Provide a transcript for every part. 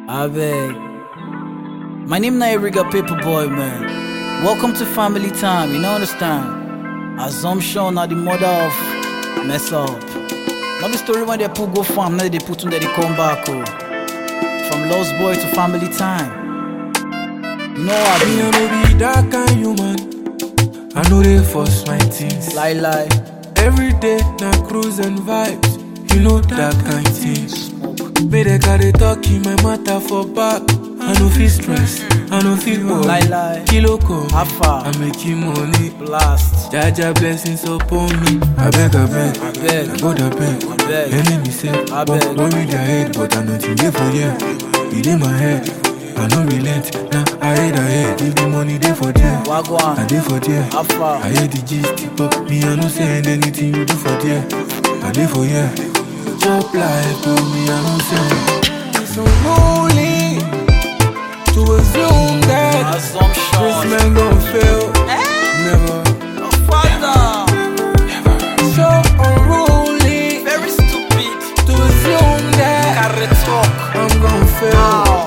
I beg. My name na Eriga Paperboy, man. Welcome to family time, you know understand? Assumption are the mother of mess up. Not the story when they put go farm, now they put when they come back. Oh. From lost boy to family time. You know what I mean? Me, I know be that kind human. I know they force my things. Lie. Every day, na cruise and vibes. You know that kind things. May they carry talk in my matter for back. I know feel stress, I know feel worry. Lie. Kilo come, Alpha. I make you money. Blast. Jaja blessings upon me. I beg. I go the beg. Enemy say, I beg. worry their head, but I know nothing there for you. It in my head, I no relent. Now I head. If the money there for there, Wagwan. I there for there. Alpha. I hear the gist, but me I no saying anything you do for there. I there for here. Chop life, but me I no say. It's unholy to assume that Assumption. this man gon' fail. Never. Oh, father. So unruly Very stupid. to assume that Carry talk. I'm gon' fail. Ow.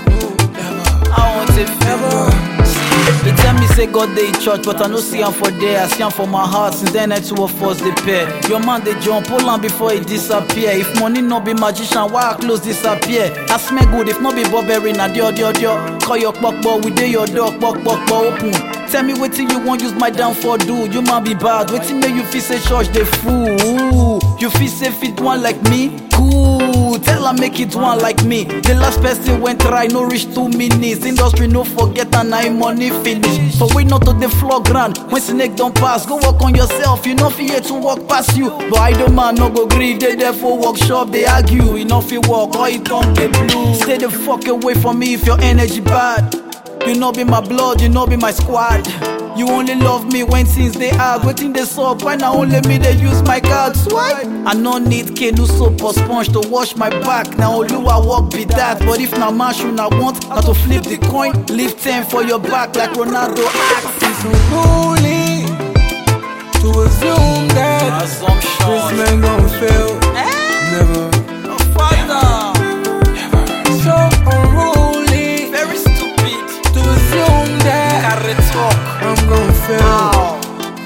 I want a favor. They tell me say God dey in church, but I no see him for there. I see him for my heart. Since then, I two of us they pair. Your man they jump, hold on before he disappear. If money no be magician, why our clothes disappear? I smell good, if not be Burberry, na dio. Call your kpokpo, we dey your door, kpokpo open. Tell me wetin you want use my downfall do. You might be bad, wetin make you feel say church dey fool. You feel say fit one like me? Cool, tell her make it one like me. The last person went try, no reach 2 minutes. Industry no forget and I money finish. So wait not to the floor ground. When snake don't pass, go work on yourself. You know fear to walk past you. But I don't man no go gree. They there for workshop, they argue. You know fi walk or it don't get blue. Stay the fuck away from me if your energy bad. You know be my blood, you know be my squad. You only love me when things they hard. Waiting they suck, why now only me they use my card swipe? I no need canoe soap or sponge to wash my back. Now only I walk be that. But if now man should not want, now to flip the coin, leave 10 for your back like Ronaldo acts. It's unholy to assume that this man gon' fail. Never. Oh, father. So unruly Very stupid. to assume that Carry talk. I'm gon' fail. Ow.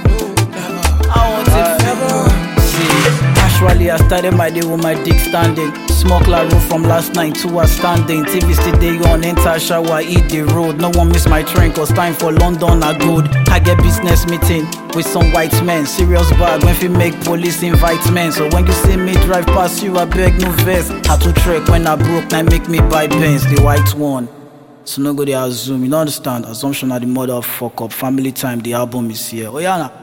I want it forever. Actually, I started my day with my dick standing. Smoke la road from last night to a standing. TV still day on, enter shower, eat the road. No one miss my train, cause time for London are good. I get business meeting with some white men. Serious bag when we make police invite men. So when you see me drive past you, I beg no vest. Had to trek when I broke, now make me buy Benz, the white one. So no go they assume, you don't understand. Assumption are the mother of fuck up. Family time, the album is here. Oh yeah, nah.